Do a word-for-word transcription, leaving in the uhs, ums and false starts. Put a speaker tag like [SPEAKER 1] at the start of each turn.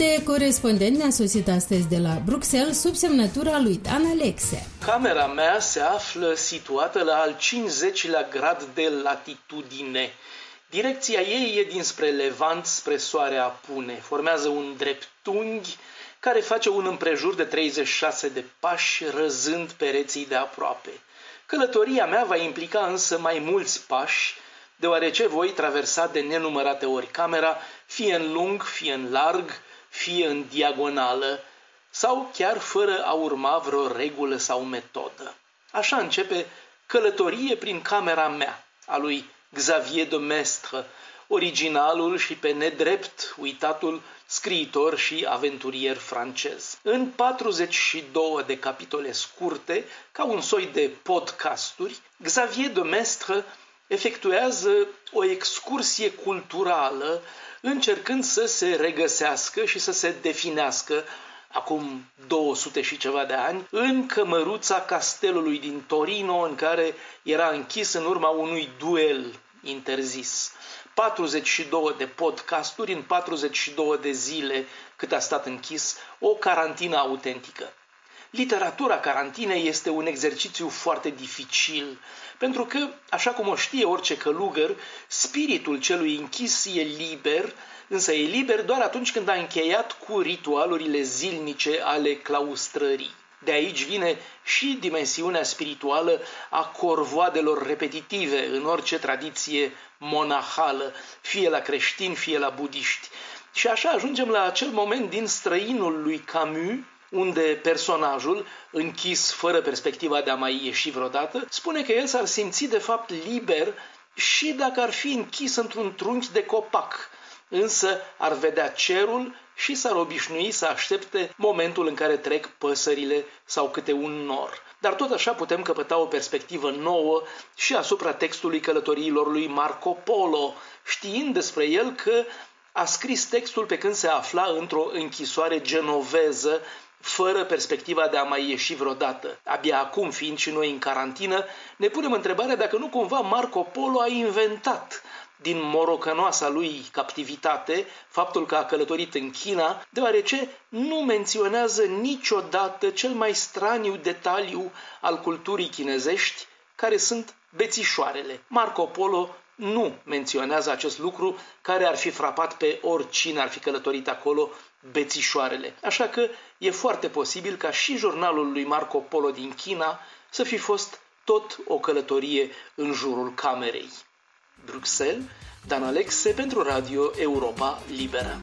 [SPEAKER 1] de corespondent ne-a sosit astăzi de la Bruxelles sub semnătura lui Dan Alexe.
[SPEAKER 2] Camera mea se află situată la al cincizecilea grad de latitudine. Direcția ei e dinspre levant spre soare apune. Formează un dreptunghi care face un împrejur de treizeci și șase de pași, răzând pereții de aproape. Călătoria mea va implica însă mai mulți pași, deoarece voi traversa de nenumărate ori camera, fie în lung, fie în larg, fie în diagonală, sau chiar fără a urma vreo regulă sau metodă. Așa începe Călătorie prin camera mea, a lui Xavier de Maistre, originalul și pe nedrept uitatul scriitor și aventurier francez. În patruzeci și două de capitole scurte, ca un soi de podcasturi, Xavier de Maistre efectuează o excursie culturală, încercând să se regăsească și să se definească, acum două sute și ceva de ani, în cămăruța castelului din Torino, în care era închis în urma unui duel interzis. patruzeci și două de podcasturi în patruzeci și două de zile cât a stat închis, o carantină autentică. Literatura carantinei este un exercițiu foarte dificil, pentru că, așa cum o știe orice călugăr, spiritul celui închis e liber, însă e liber doar atunci când a încheiat cu ritualurile zilnice ale claustrării. De aici vine și dimensiunea spirituală a corvoadelor repetitive în orice tradiție monahală, fie la creștini, fie la budiști. Și așa ajungem la acel moment din Străinul lui Camus, unde personajul, închis fără perspectiva de a mai ieși vreodată, spune că el s-ar simți de fapt liber și dacă ar fi închis într-un trunchi de copac, însă ar vedea cerul și s-ar obișnui să aștepte momentul în care trec păsările sau câte un nor. Dar tot așa putem căpăta o perspectivă nouă și asupra textului călătoriilor lui Marco Polo, știind despre el că a scris textul pe când se afla într-o închisoare genoveză, fără perspectiva de a mai ieși vreodată. Abia acum, fiind și noi în carantină, ne punem întrebarea dacă nu cumva Marco Polo a inventat din morocănoasa lui captivitate faptul că a călătorit în China, deoarece nu menționează niciodată cel mai straniu detaliu al culturii chinezești, care sunt bețișoarele. Marco Polo nu menționează acest lucru care ar fi frapat pe oricine ar fi călătorit acolo, bețișoarele. Așa că e foarte posibil ca și jurnalul lui Marco Polo din China să fi fost tot o călătorie în jurul camerei. Bruxelles, Dan Alexe pentru Radio Europa Liberă.